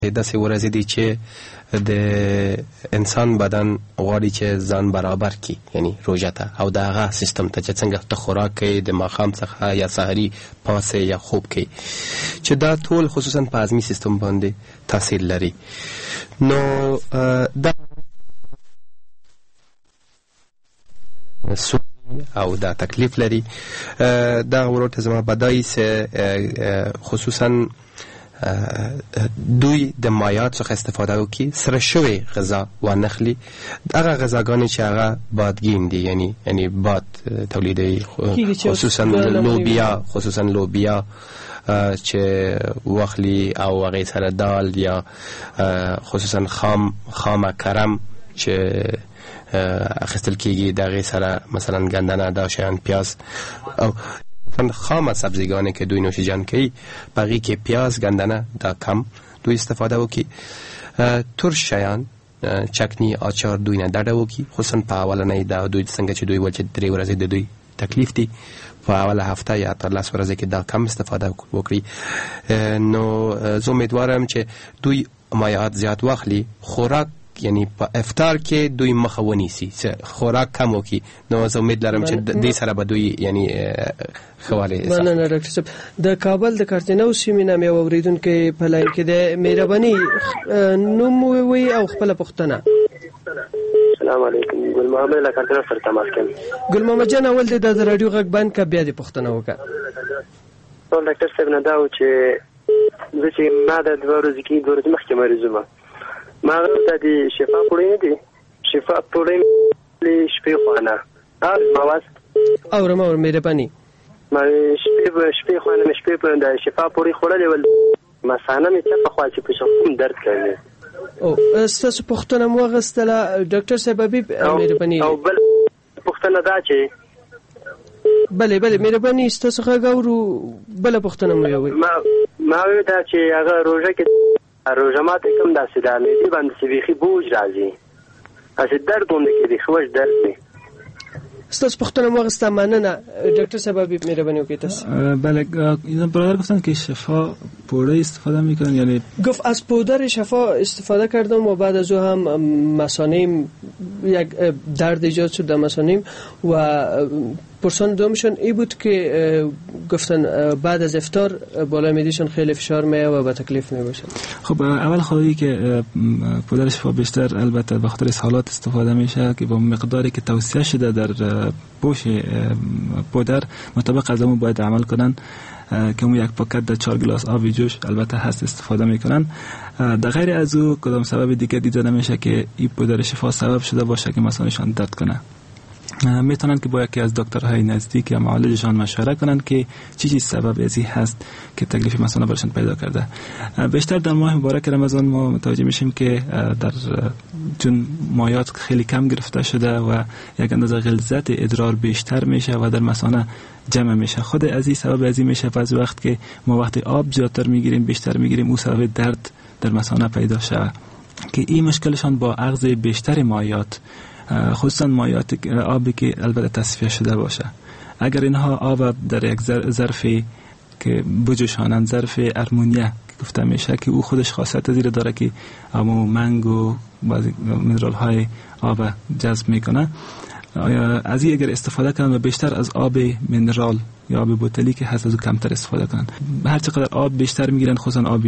داسې ورځې چې د انسان بدن غواړي چې ځان برابر کی، یعنی روژه ته او د هغه سیستم ته چې څنګه ته خوراک کوي د ماښام څخه یا سحري پاسې یا خوب کوي، چې دا ټول خصوصا په هضمي سیستم باندې تاثیر لري. نو دا او دا تکلیف لري. دا ورته زما بدایي خصوصا دوی د مایعات څخه استفاده وکړي، سره شوی غذا وانخلي. هغه غذاګانې چې هغه بادګین دي، یعنی باد تولیدوي، خصوصا لوبیا چې واخلي او هغې سره دال یا خصوصا خام کرم چې اخیستل کېږي، د هغې سره مثلا ګندنه، دا شیان، پیاز او خام سبزیگانی که دوی نوشیجان کوي، باقی که پیاز، گندنه دا کم دوی استفاده وکي. ترش شیان، چکنی، آچار دوی نه درده وکي، خصوصا په اولنۍ دا دوی څنګه چې دوی ول چې 3 ورځې د دوی تکلیف دي، په اوله هفته یا تر 10 ورځې کې دا کم استفاده وکړي. نو زه امیدوارم چې دوی مایعات زیات واخلي، خوراک یعنی په افطار کې دوی مخه ونیسي، خوراک کم وکړي. نو زه امید لرم چې دې سره به دوی یعنی خواله. مننه ډاکټر صاحب. د کابل د کارتنو سیمې نه مې اوریدونکو په لاین کې د مهرباني نوم وی او خپل پوښتنه. السلام علیکم، ګل محمد له کارتنو سره تماس کوم. ګل محمد جان، اول د رادیو غږ باندې کا بیا د پوښتنه وکړه. ډاکټر صاحب نه دا و چې زه چې ما د 2 ورځې کې 2 ورځې مخکې مریضم، ما د شفا پوړې نه دي، شفا پوړې شپې خوانه مواز اور مهرباني ما شپې خوانه شپې په د شفا پوړې خوړلې ول مثانه مې څه په خوا چې په شوم درد کوي. او ستاسو پوښتنه مو غستله ډاکټر صاحب حبیب مهرباني. او بل پوښتنه دا چې بله مهرباني ستاسو غاورو بل پوښتنه مو یو ما وی دا چې هغه روزه کې روزه ماته کوم داسې د مېدی باندې سويخي بوج راځي، اسې درد باندې کې دي خوښ درد دی. ستاسو پوښتنه مو غسته. مننه ډاکټر صاحب مهرباني وکړئ. تاسو بله اینا برادر گفتن که شفا پوره استفاده میکنن، یعنی گفت از پودر شفا استفاده کردم و بعد از او هم مثانیم یک درد ایجاد شد در مثانیم و پرسان دومشون ای بود که گفتن بعد از افطار بالا میدیشون خیلی فشار میه و با تکلیف میباشن. خب اول خواهی که پودر شفا بیشتر البته به خاطر حالات استفاده میشه که با مقداری که توصیه شده در پوش پودر مطابق از اون باید عمل کنن، که اون یک پاکت در 4 گلاس آب جوش البته هست استفاده میکنن. در غیر از او کدام سبب دیگه دیده نمیشه که این پودر شفا سبب شده باشه که مثانشان درد کنه. میتونن که با یکی از دکترهای نزدیک یا معالجشان مشوره کنن که چی سبب ازی هست که تکلیف مثانه برشان پیدا کرده. بیشتر در ماه مبارک رمضان ما متوجه میشیم که در چون مایعات خیلی کم گرفته شده و یک اندازه غلظت ادرار بیشتر میشه و در مثانه جمع میشه. خود ازی سبب ازی میشه بعضی وقت که ما وقتی آب زیادتر میگیریم، بیشتر میگیریم، اون سبب درد در مثانه پیدا شده که این مشکلشان با اخذ بیشتر مایعات، خصوصا مایعات آبی که البته تصفیه شده باشه. اگر اینها آب در یک ظرفی که بجوشانند، ظرف ارمونیه که گفته میشه که او خودش خاصیت زیر داره که امو منگ و بعضی منرال های آب جذب میکنه، از این اگر استفاده کنن و بیشتر از آب منرال یا آب بوتلی که هست از او کمتر استفاده کنن. هر چقدر آب بیشتر میگیرن، خصوصا آب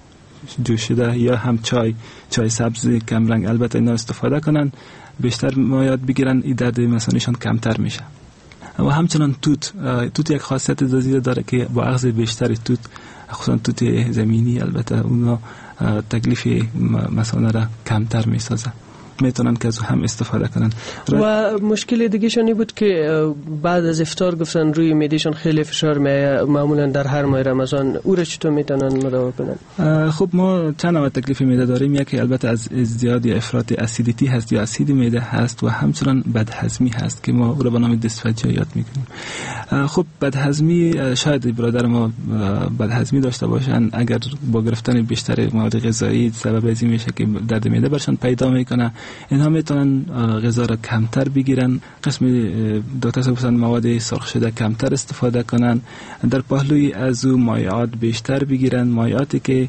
جوشیده یا هم چای سبزی کم رنگ، البته اینا استفاده کنن، بیشتر مایعات بگیرن، این درد مثانه‌شان کمتر میشه. و همچنان توت یک خاصیت زیاده داره که با اخذ بیشتر توت، خصوصا توت زمینی، البته اونا تکلیف مثانه را کمتر میسازه. میتونن که از هم استفاده کنن. و مشکل دیگه شانی بود که بعد از افطار گفتن روی معدهشون خیلی فشار میاد، معمولا در هر ماه رمضان. او را چطور میتونن مداوا کنن؟ خب ما چند نوع تکلیف معده داریم. یکی البته از زیاد یا افراط اسیدیتی هست یا اسید معده هست و همچنان بدهضمی هست که ما او را به نام دیسفاژیا یاد میکنیم. خب بدهضمی، شاید برادر ما بدهضمی داشته باشن، اگر با گرفتن بیشتر مواد غذایی سبب ازی میشه که درد معده برشان پیدا میکنه. اینها میتونن غذا را کمتر بگیرن، قسم دکتر صاحب مواد سرخ شده کمتر استفاده کنن، در پهلوی از او مایعات بیشتر بگیرن، مایعاتی که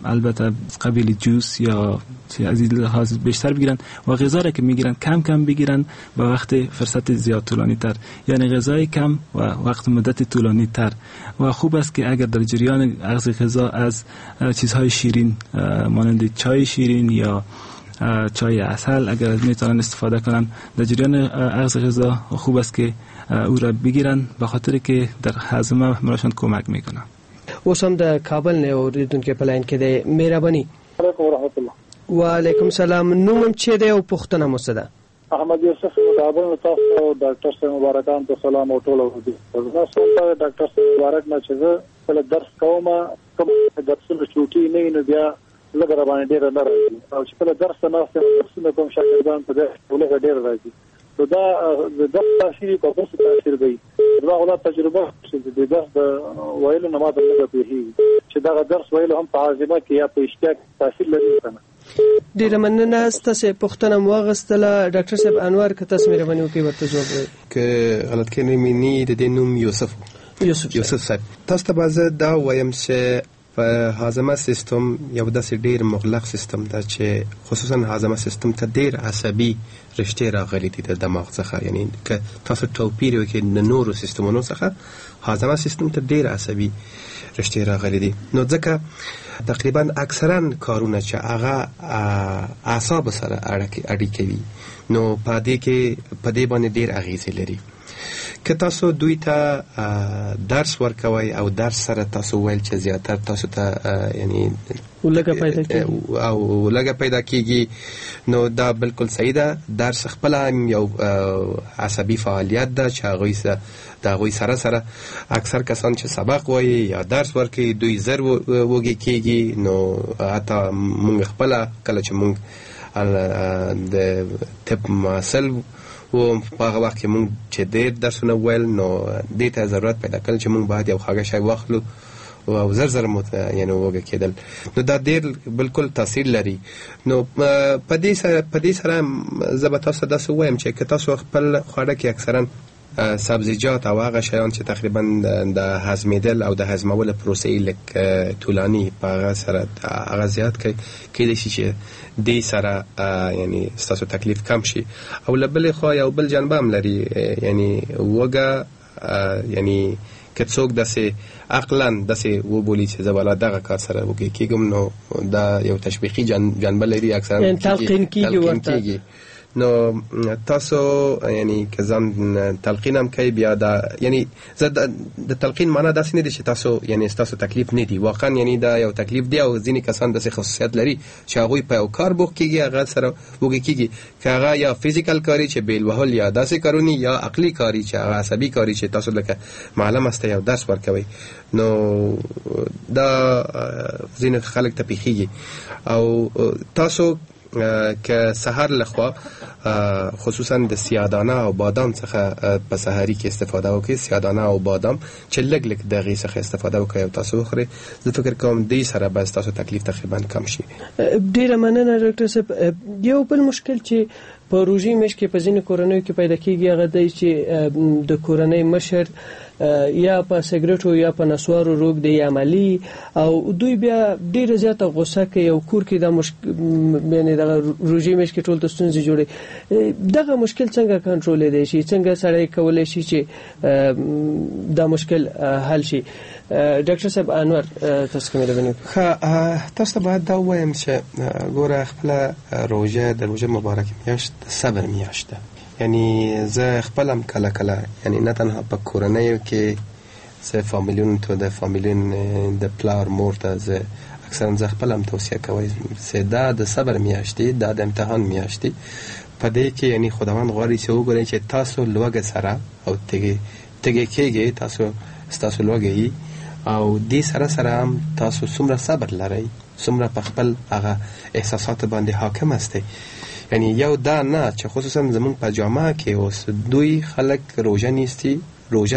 البته قبیل جوس یا از این لحاظ بیشتر بگیرن و غذا را که میگیرن کم کم بگیرن با وقت فرصت زیاد طولانی تر، یعنی غذای کم و وقت مدت طولانی تر. و خوب است که اگر در جریان اخذ غذا از چیزهای شیرین مانند چای شیرین یا چای عسل اگر میتونن استفاده کنن در جریان اخذ غذا، خوب است که او را بگیرن به خاطر که در هضم براشون کمک میکنه. اوس هم د کابل نه اوریدونکو په لاین کې دی. مهرباني. علیکم ورحمت الله. وعلیکم السلام. نوم چی دی او پوښتنه مو څه ده؟ احمد یوسف کابل. تاسو ډاکټر صاحب مبارکان ته سلام او ټول ورته. زه څنګه ډاکټر صاحب مبارک نه چې زه په درس کوم درسونه چوټي نه نه بیا لږه باندې ډیر نه راځي او چې په درس نه درسونه کوم شاګردان په دې ولګ ډیر راځي. نو دا د تاثیر په څه تاثیر دی؟ دا غلا تجربه چې د درس ویلو نه ماده نه کوي چې دا درس ویلو هم په عازمه کې یا په اشتیاق تاثیر لري کنه. ډیره مننه. ستاسو پوښتنه مو واغستله ډاکټر صاحب انور که تاسو مهرباني وکړئ ورته جواب ورکړئ. که غلط کې نه مینی د نوم یوسف صاحب. تاسو ته بازه دا وایم چې په هاضمه سیستم یو داسې ډیر مغلق سیستم ده چې خصوصا هاضمه سیستم ته ډیر عصبي رشتې راغلي دي د دماغ څخه. یعنی که تاسو توپیر وکړئ د نورو سیستمونو څخه، هاضمه سیستم ته ډیر عصبي رشتې راغلي دي. نو ځکه تقریبا اکثرا کارونه چې هغه اعصاب سره اړیکه وي، نو په دې باندې ډیر اغیزه لري. که تاسو دوی ته درس ورکوي او درس سره تاسو ویل چې زیاتر تاسو ته یعنی ولګه پیدا کیږي، نو دا بالکل صحیح ده. درس خپل یو عصبي فعالیت ده چې هغوی سره اکثر کسان چې سبق وایي یا درس ورکوي دوی زر وږي کیږي. نو حتی مونږ خپل کله چې مونږ د طب محصل و په هغه وخت کې مونږ چې ډېر درسونه ویل، نو دې ته ضرورت پیدا کړل چې مونږ باید یو خواږه شی واخلو او زر یعنی وږه کېدل. نو دا ډېر بالکل تاثیر لري. نو په دې سره زه به تاسو داسې وایم چې که تاسو خپل خواړه کې اکثرا سبزیجات او هغه شیان چې تقریبا د هضمېدل او د هضمولو پروسې لږ طولاني په هغه سره هغه زیات کېدای شي چې دې سره یعنی ستاسو تکلیف کم شي. او له بلې خوا یو بل جنبه هم لري، یعنی وږه یعنی که څوک داسې عقلا داسې وبولي چې زه بالا دغه کار سره وږی کېږم، نو دا یو تشویقي جنبه لري، اکثرا تلقین کېږي. نو تاسو یعنی که ځان تلقین هم کوي بیا دا یعنی زه د تلقین معنا داسې نه دي چې تاسو یعنی تاسو تکلیف نه دی، واقعا یعنی دا یو تکلیف دی او ځینې کسان داسې خصوصیت لري چې هغوی په یو کار بوخت کېږي، هغه سره وږی کېږي، که هغه یا فیزیکل کاری چې بیل وهل یا داسې کارونی یا عقلی کاری چې هغه عصبي کاری چې تاسو لکه معلم است یا درس ورکوي. نو دا ځینې خلک ته پیښیږي. او تاسو که سحر لخوا خصوصا د سیادانه او بادام څخه په سحری کې استفاده وکړئ، سیادانه او بادام چې لږ دغې څخه استفاده وکړئ او تاسو وخورئ، زه فکر کوم دې سره به تاسو تکلیف تقریبا کم شي. ډیره مننه ډاکټر صاحب. یو بل مشکل چې په روژې میاشت کې په ځینې کورنیو کې پیدا کېږي هغه دی چې د کورنۍ مشر یا په سګریټو یا په نسوارو روږ دی عملی او دوی بیا ډیره زیاته غوسه کوي او کور کې د یعنی د روژې میاشت کې ټول د ستونزې جوړي. دغه مشکل څنګه کنټرولېدای شي؟ څنګه سړی کولی شي چې دا مشکل حل شي؟ ډاکټر صاحب انور تاسو کومه لبنه تاسو باید دا وایم چې ګوره خپل روژه د روژه مبارک میاشت صبر میاشت ده. یعنی زه خپلم کله یعنی نه تنها په کورنۍ کې زه فامیلیون ته د فامیلین د پلار مور ته زه اکثرا زه خپلم توصیه کوي چې دا د صبر میاشت دی، دا د امتحان میاشت دی. په دې کې یعنی خداوند غواړي چې وګورئ چې تاسو لوږه سره او تګي کېږي، تاسو لوږه او دې سره هم تاسو څومره صبر لرئ، څومره په خپل هغه احساسات باندې حاکم هستئ. یعنی یو دا نه چې خصوصا زمون په جامعه کې اوس دوی خلک روژه نیستی، روژه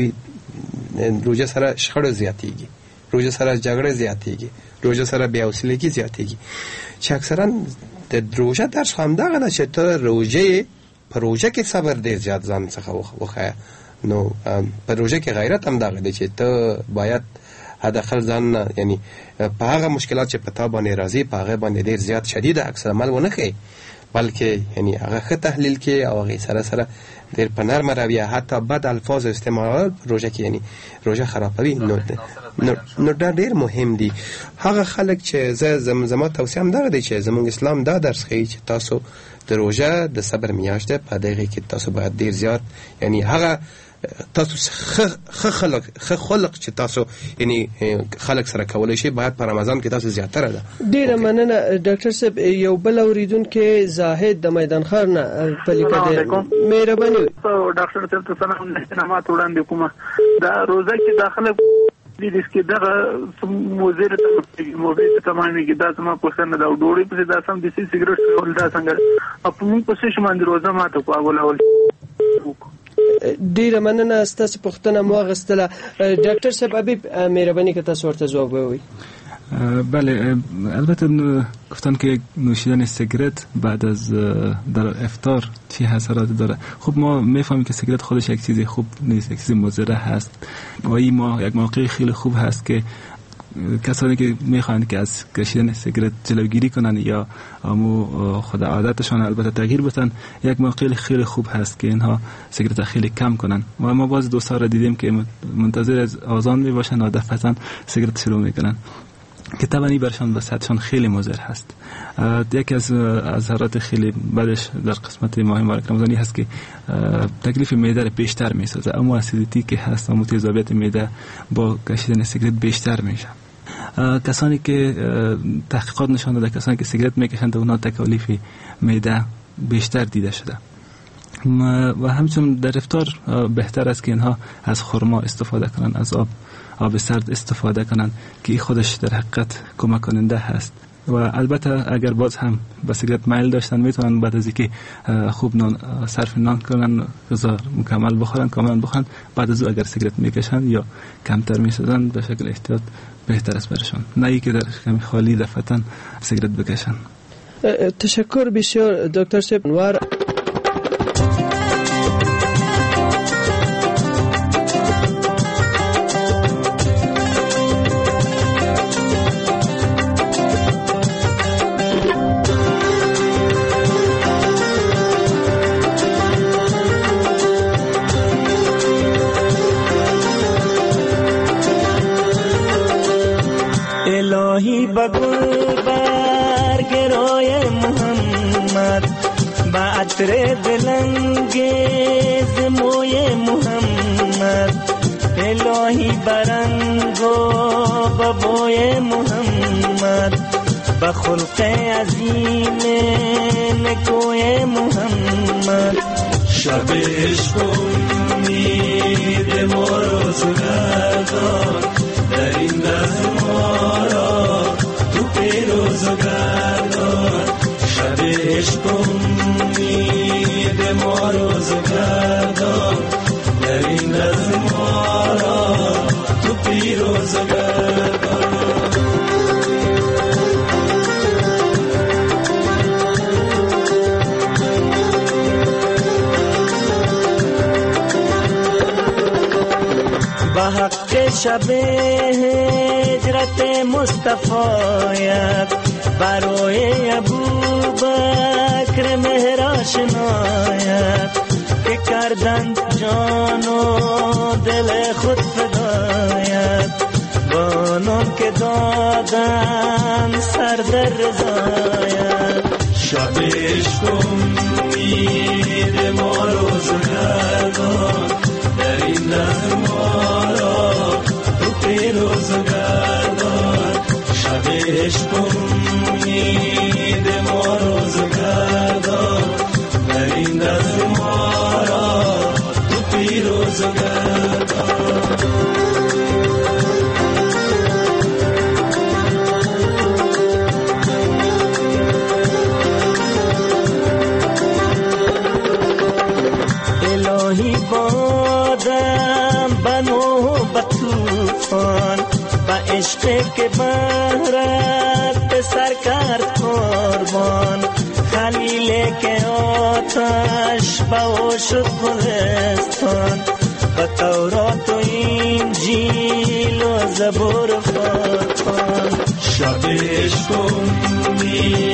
سره شخړه زیاتېږي، روژه سره جګړه زیاتېږي، روژه سره بې حوصلګي زیاتېږي، چې اکثرا د روژه درس هم دغه ده چې ته په روژه کې صبر ډېر زیات ځان څخه وښایه. نو په روژه کې غیرت هم دغه دی چې ته باید حداقل ځان یعنی په هغه مشکلات چې پتا باندې راځي په هغه باندې ډیر زیات شدید عکس عمل ونه کوي، بلکې یعنی هغه ښه تحلیل کې او هغه سره ډیر په نرمه رویه حتی بد الفاظ استعمال روزه کې یعنی روزه خرابوي. نو دا ډیر مهم دي. هغه خلک چې زما توصیه هم دغه دی چې زموږ اسلام دا درس ښیي چې تاسو د روزه د صبر میاشت ده، په دغه کې تاسو باید ډیر زیات یعنی هغه تاسو خ خلق چې تاسو یعنی خلق سره کولای شي باید په رمضان کې تاسو زیاتره ده. ډیره مننه ډاکټر صاحب. یو بل اوریدونکو زاهد د میدان خار نه پلیکه ده، مهرباني ډاکټر صاحب ته سلام. نشنامات وړاندې کومه دا روزه کې داخله دي چې دغه موزر ته موبایل ته معنی کې دا سم پوښتنه دا ډوړې په دا سم د سیګریټ ول دا څنګه په موږ په څه باندې روزه ماته کوول. ډیره مننه ستاسو پوښتنه مو غوښتله. ډاکټر صاحب حبیب مهرباني که تاسو ورته جواب ووایئ. بله، البته گفتن که نوشیدن سیگرت بعد از در افطار چی اثرات داره. خب ما میفهمیم که سیگرت خودش یک چیز خوب نیست، یک چیز مضر هست و این ما یک موقع خیلی خوب هست که کسانی که میخواهند که از کشیدن سیگرت جلوگیری کنن یا خود عادتشان البته تغییر بدن، یک موقع خیلی خوب هست که اینها سیگرت خیلی کم کنن. و ما باز دوستا را دیدیم که منتظر از آذان می باشن و دفعتاً سیگرت شروع میکنن که طبعا برشان و صحتشان خیلی مضر هست. یکی از اثرات خیلی بعدش در قسمت ماه مبارک رمضانی هست که تکلیف معده را بیشتر میسازه. اما اسیدیتی که هست، اما تیزابیت معده با کشیدن سیگرت بیشتر میشه. کسانی که تحقیقات نشان داده کسانی که سیگرت میکشند اونها تکالیف معده بیشتر دیده شده. و همچنین در افطار بهتر است که اینها از خرما استفاده کنند، از آب سرد استفاده کنند که این خودش در حقیقت کمک کننده هست. و البته اگر باز هم به سیگرت میل داشتن میتونن بعد از اینکه خوب صرف نان کنن، غذا مکمل بخورن، کاملا بخورن، بعد از او اگر سیگرت میکشن یا کمتر میسازن به شکل احتیاط بهتر است برشان، نه ای که در کمی خالی دفعتاً سیگرت بکشن. تشکر بسیار دکتر صاحب. انوار الهی بگل برگ روی محمد با عطر دلنگیز موی محمد، الهی برنگ و ببوی محمد، با خلق عظیم نکوی محمد. شب عشق امید ما روزگردان، در این لحظه ما را تو پیروزگردان. شب عشق امید ما روزگردان، در این لحظه ما را تو پیروزگردان. حق شب هجرت مصطفیت برای ابوبکر مهر آشنایت که کردند جان و دل خود فدایت، بانم که دادن سر در رضایت. شب عشق امید ما روزگردان، در این لحظه ما را تو پیروزگردان. شب عشق امید ما روزگردان، در این لحظه ما را تو پیروزگردان. الهی بادم بنو بطوفان با عشق که بهرت به سر کرد قربان، خلیل که آتش با او شد گلستان، به تورات و انجیل و زبور و فرقان. شب عشق و امید